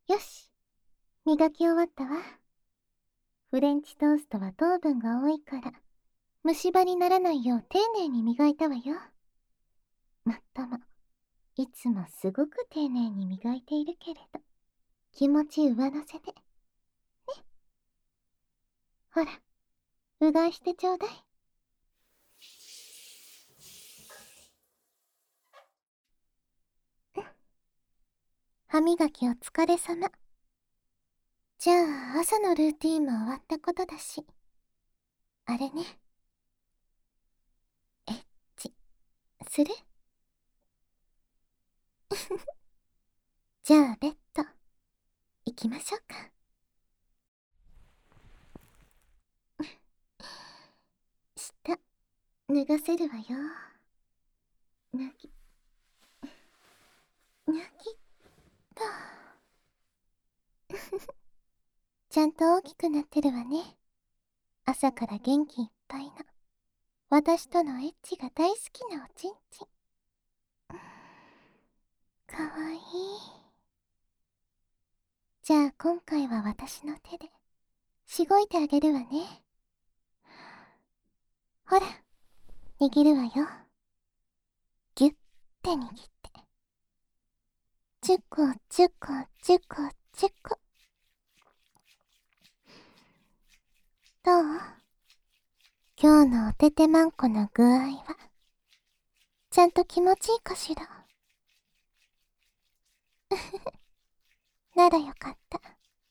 よし、磨き終わったわ。フレンチトーストは糖分が多いから、虫歯にならないよう丁寧に磨いたわよ。まったま、いつもすごく丁寧に磨いているけれど、気持ち上乗せで。ね。ほら、うがいしてちょうだい。歯磨きお疲れ様。じゃあ、朝のルーティーンも終わったことだし。あれね。エッチ、する？じゃあ、ベッド、行きましょうか。下、脱がせるわよ。脱ぎ、脱ぎっと。ちゃんと大きくなってるわね。朝から元気いっぱいな。私とのエッチが大好きなおちんちん。かわいい。じゃあ今回は私の手で、しごいてあげるわね。ほら、握るわよ。ぎゅって握って。チュコチュコチュコチュコ。どう？今日のおててまんこの具合は、ちゃんと気持ちいいかしら？ならよかった。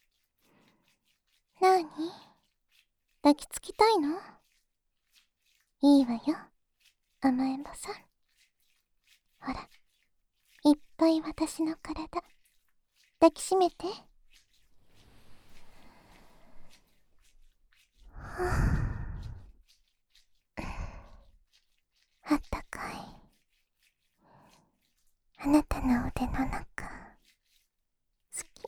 なに？抱きつきたいの？いいわよ、甘えん坊さん。ほら、いっぱい私の体、抱きしめて。あったかい。あなたの腕の中、好き。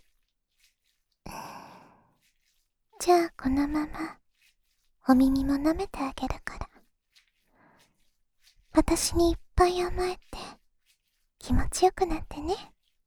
じゃあこのまま、お耳も舐めてあげるから。私にいっぱい甘えて、気持ちよくなってね。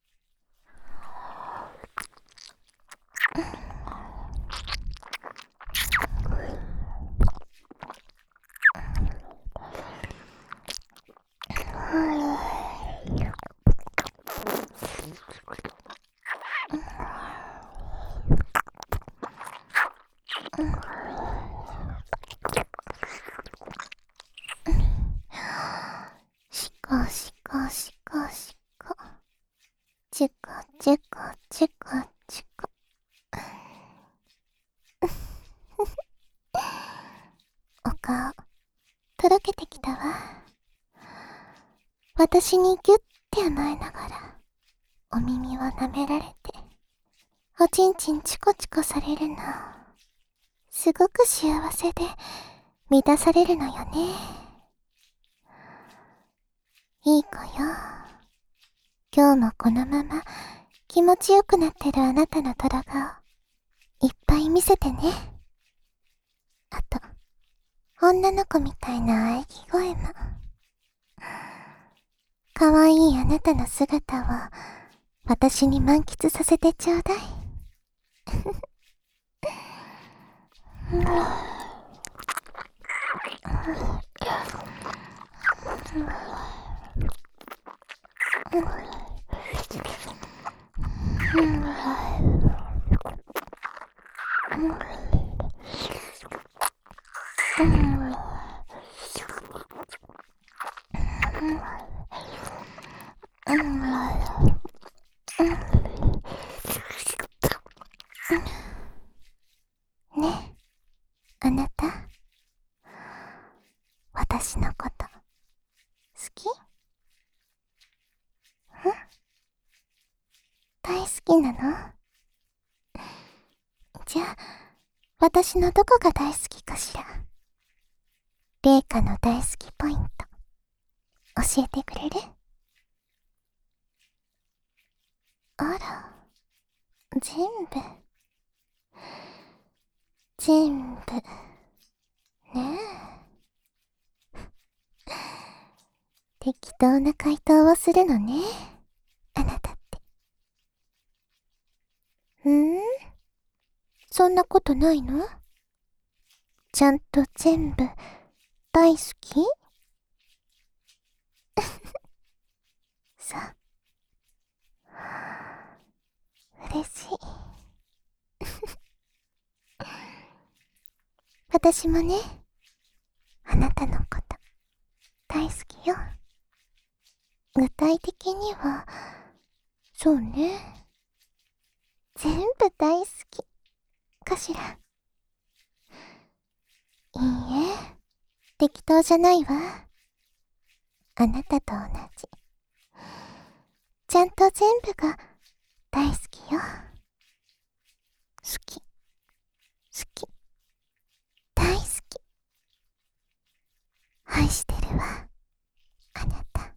しこしこしこしこ。チュコチュコチュコチュコ。お顔、とろけてきたわ。私にギュッて甘えながら、お耳を舐められて、おちんちんチコチコされるの。すごく幸せで、満たされるのよね。いい子よ。今日もこのまま、気持ちよくなってるあなたのトロ顔、いっぱい見せてね。あと、女の子みたいな喘ぎ声も。かわいいあなたの姿を、私に満喫させてちょうだい。ねえ、あなた。私のこと、好き？大好きなの？じゃあ、私のどこが大好きかしら？レイカの大好きポイント、教えてくれる？あら、全部。全部。ねえ。適当な回答をするのね。あなたって。 そんなことないの？ちゃんと全部大好き？そう。嬉しい。私もね、あなたのこと大好きよ。具体的には、そうね。全部大好きかしら。いいえ、適当じゃないわ。あなたと同じ。ちゃんと全部が大好きよ。好き、好き、大好き。愛してるわ、あなた。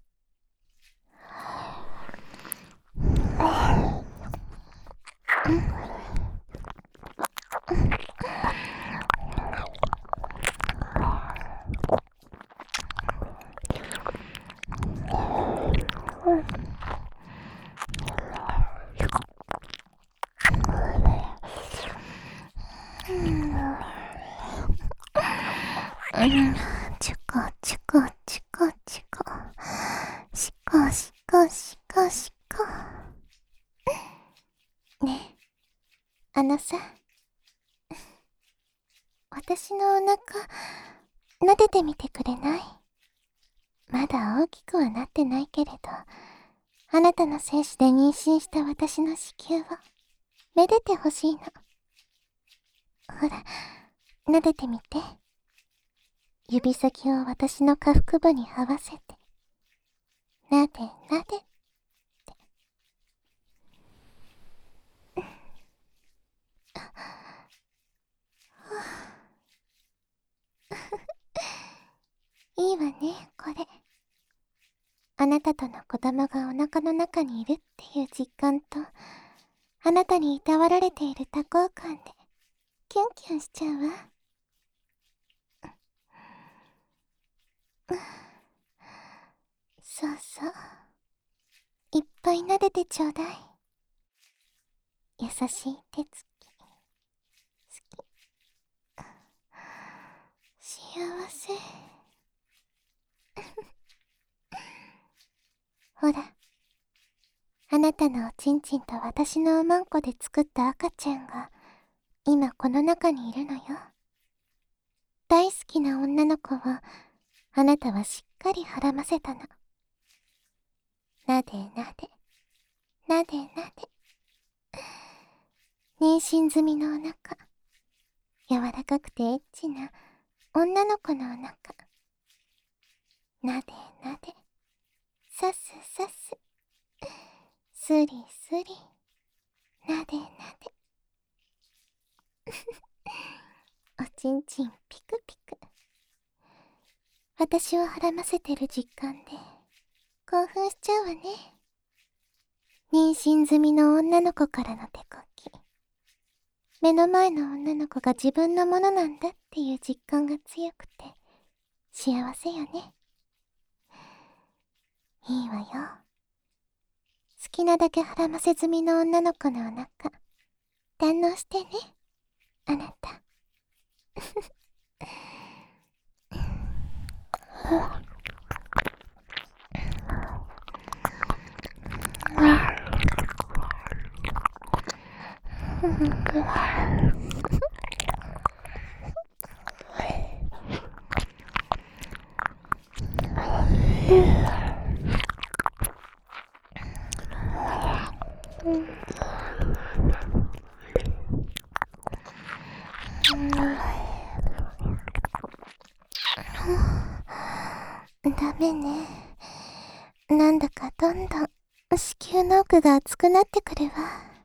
チコチコチコチコ。シコシコシコシコ。ねえ、さ、私のお腹、撫でてみてくれない？まだ大きくはなってないけれど、あなたの精子で妊娠した私の子宮を、めでてほしいの。ほら、撫でてみて。指先を私の下腹部に合わせて。なでなでって。いいわね、これ。あなたとの子供がお腹の中にいるっていう実感と、あなたにいたわられている多幸感で、キュンキュンしちゃうわ。そうそう。いっぱい撫でてちょうだい。優しい手つき。好き。幸せ。ほら。あなたのおちんちんと私のおまんこで作った赤ちゃんが、今この中にいるのよ。大好きな女の子を、あなたはしっかりはらませたの。なでなで、なでなで。妊娠済みのお腹。柔らかくてエッチな女の子のお腹。なでなで。さすさす。すりすり。なでなで。おちんちんピクピク。私をはらませてる実感で興奮しちゃうわね。妊娠済みの女の子からの手こき。目の前の女の子が自分のものなんだっていう実感が強くて幸せよね。いいわよ。好きなだけはらませ済みの女の子のお腹堪能してね、あなた。ダメね。なんだかどんどん子宮の奥が熱くなってくるわ。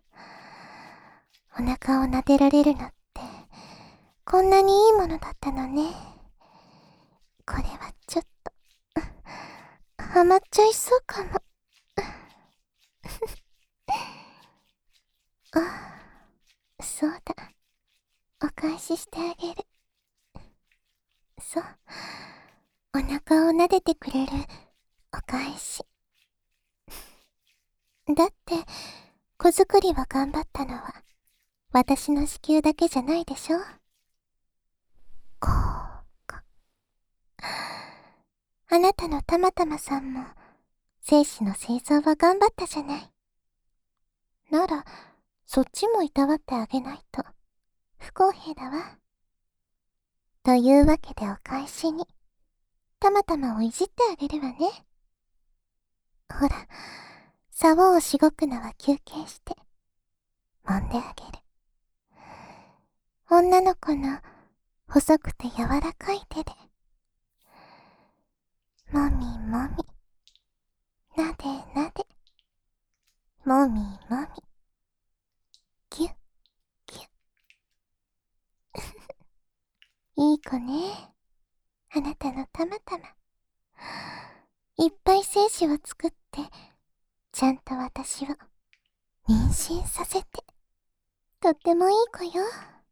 お腹を撫でられるのってこんなにいいものだったのね。これはちょっとハマっちゃいそうかも。あ、そうだ。お返ししてあげる。そう。お腹を撫でてくれるお返し。だって、子作りは頑張ったのは私の子宮だけじゃないでしょ。こうか。あなたのたまたまさんも、精子の製造は頑張ったじゃない。なら、そっちもいたわってあげないと、不公平だわ。というわけでお返しに、たまたまをいじってあげるわね。ほら、竿をしごくのは休憩して、揉んであげる。女の子の細くて柔らかい手で、もみもみ、なでなで、もみもみ、ぎゅっぎゅっ。いい子ね。あなたのたまたま。いっぱい精子を作って、ちゃんと私を妊娠させて。とってもいい子よ。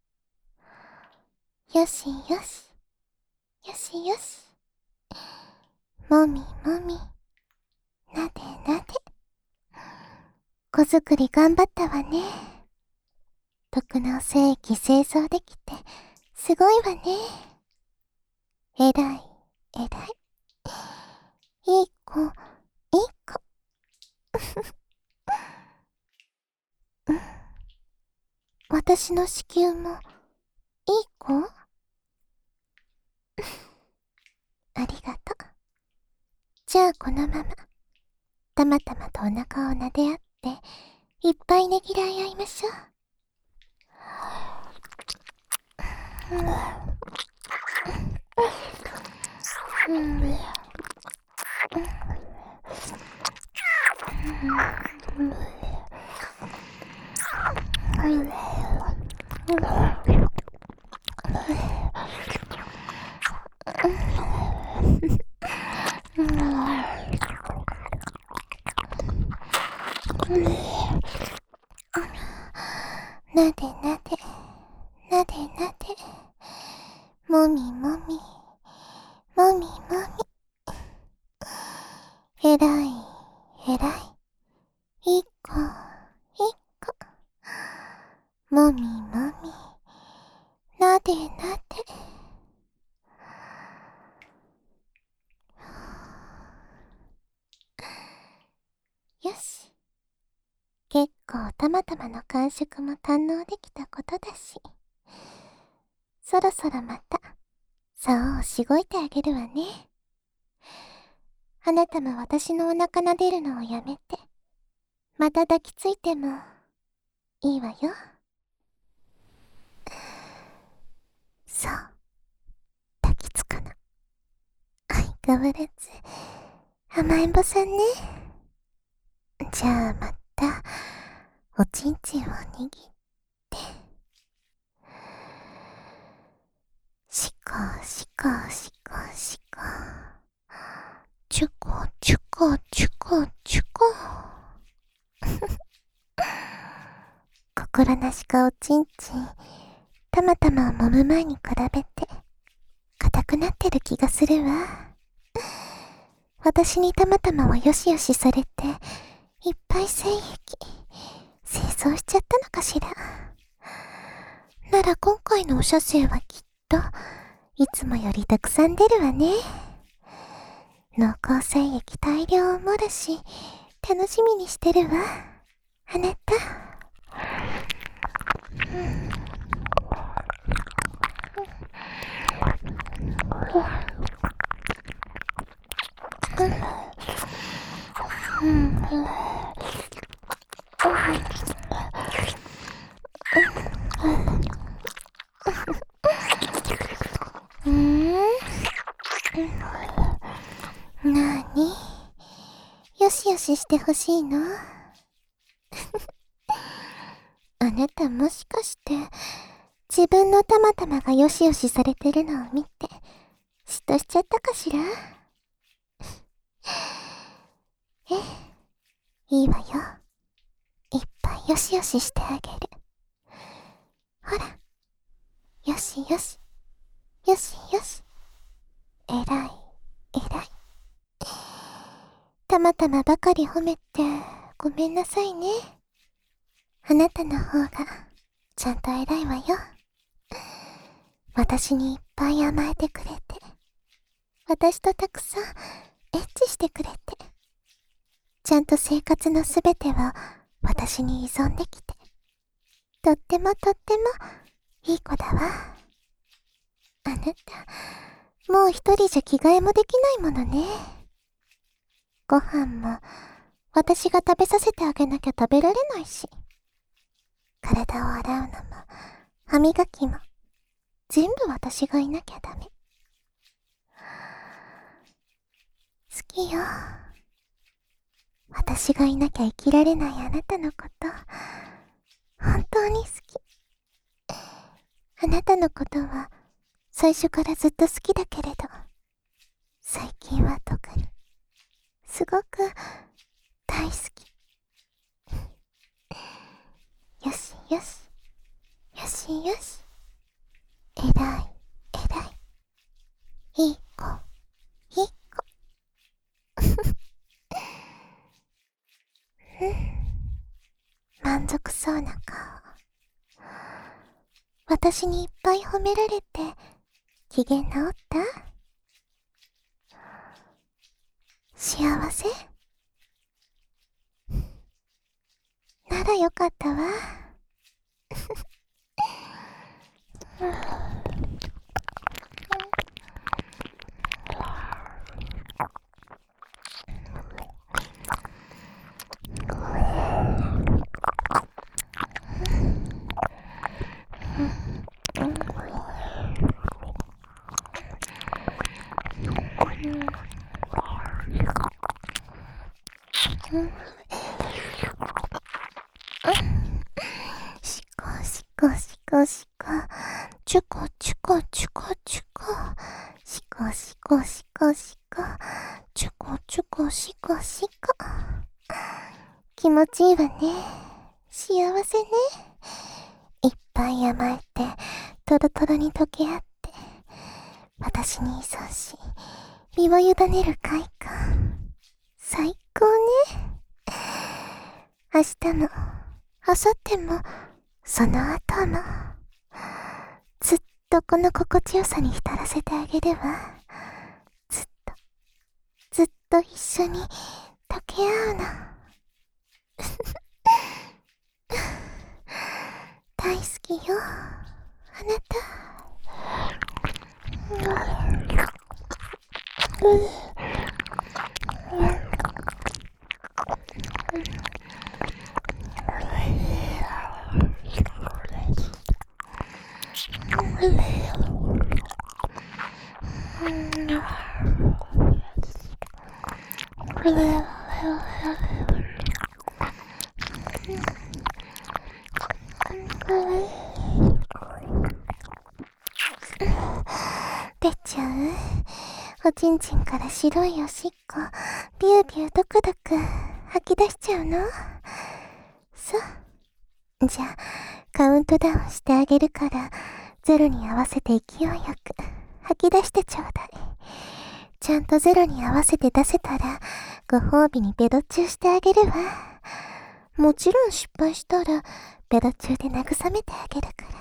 よしよし。よしよし。もみもみ。なでなで。子作り頑張ったわね。特納精液製造できて、すごいわね。えらい、えらい。いい子、いい子。うん。私の子宮も、いい子ありがとう。じゃあこのまま、たまたまとお腹を撫で合って、いっぱいねぎらい合いましょう。なでなで、なでなで、もみもみ、もみもみ。えらい、えらい。いい子、いい子。もみもみ、なでなで。よし。結構たまたまの感触も堪能できたことだし、そろそろまた、竿をしごいてあげるわね。あなたも私のお腹撫でるのをやめて、また抱きついても、いいわよ。そう、抱きつくの。相変わらず、甘えん坊さんね。じゃあまた、おちんちんを握って、しこしこしこしこ。チュコチュコチュコチュコ。心なしかおちんちん、たまたまを揉む前に比べて、硬くなってる気がするわ。私にたまたまをよしよしされて、いっぱい精液、清掃しちゃったのかしら。なら今回のお射精はきっと、いつもよりたくさん出るわね。濃厚精液大量を盛るし、楽しみにしてるわ。あなた。なーに？よしよししてほしいの？あなたもしかして、自分のたまたまがよしよしされてるのを見て、嫉妬しちゃったかしら？ええ、いいわよ。いっぱいよしよししてあげる。ほら。よしよし。よしよし。えらい、えらい。たまたまばかり褒めて、ごめんなさいね。あなたの方が、 ちゃんと偉いわよ。私にいっぱい甘えてくれて、私とたくさんエッチしてくれて、ちゃんと生活のすべてを私に依存できて、とってもいい子だわ。あなた、もう一人じゃ着替えもできないものね。ご飯も私が食べさせてあげなきゃ食べられないし、体を洗うのも歯磨きも全部私がいなきゃダメ。好きよ。私がいなきゃ生きられないあなたのこと、本当に好き。あなたのことは最初からずっと好きだけれど、最近は特にすごく大好き。よしよし、よしよし、えらいえらい、いい子いい子。満足そうな顔。私にいっぱい褒められて機嫌直った？幸せ？ならよかったわ。しこしこしこしこ、ちゅこちゅこちゅこちゅこ、しこしこしこしこ、ちゅこちゅこしこしこ。気持ちいいわね。幸せね。いっぱい甘えて、トロトロに溶け合って、私に依存し、身を委ねる快感。最高ね。明日も、明後日も、その後も、ずっとこの心地よさに浸らせてあげるわ。ずっと、ずっと一緒に溶け合うの。大好きよ、あなた。出ちゃう？おちんちんから白いおしっこ、ビュービュードクドク吐き出しちゃうの？そう。じゃあ、カウントダウンしてあげるから、ゼロに合わせて勢いよく吐き出してちょうだい。ちゃんとゼロに合わせて出せたら、ご褒美にベロチューしてあげるわ。もちろん失敗したら、ベロチューで慰めてあげるから、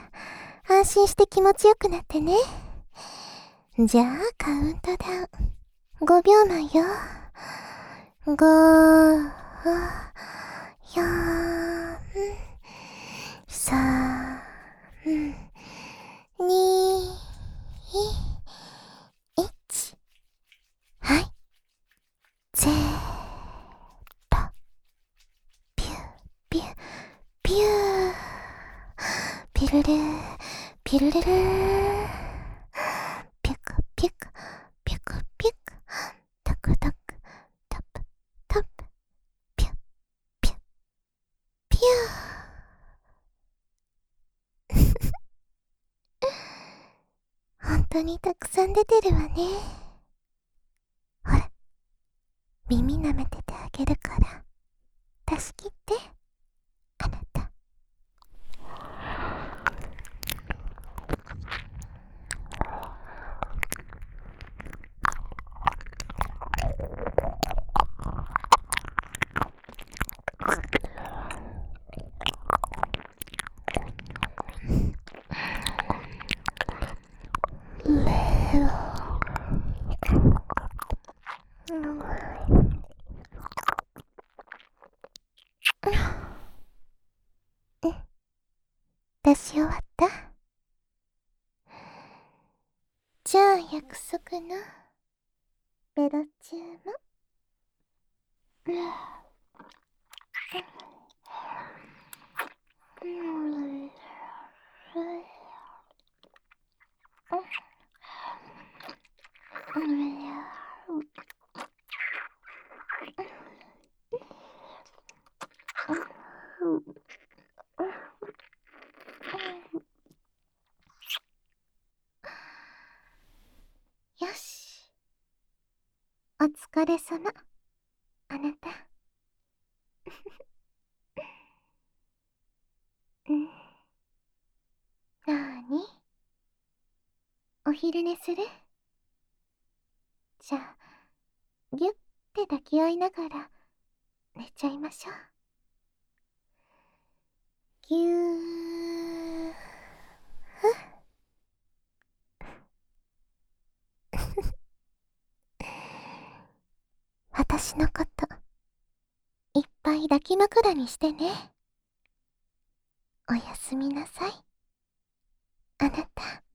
安心して気持ちよくなってね。じゃあ、カウントダウン。5秒前よ。5、4、3、2、1。はい。ゼロ。ピュー、ピュー、ピュー。ピルルー、ピルルルー。ピュクピュク、ピュクピュク。トクトク、トプトプ。ピュッピュッピュー。本当にたくさん出てるわね。ほら、耳舐めててあげるから、出し切って、あなた。 出し終わった？じゃあ約束のベロチューも。よし。お疲れ様、あなた。うん。なーに？お昼寝する？じゃあ、ぎゅって抱き合いながら寝ちゃいましょう。ぎゅー。私のこと、いっぱい抱き枕にしてね。おやすみなさい、あなた。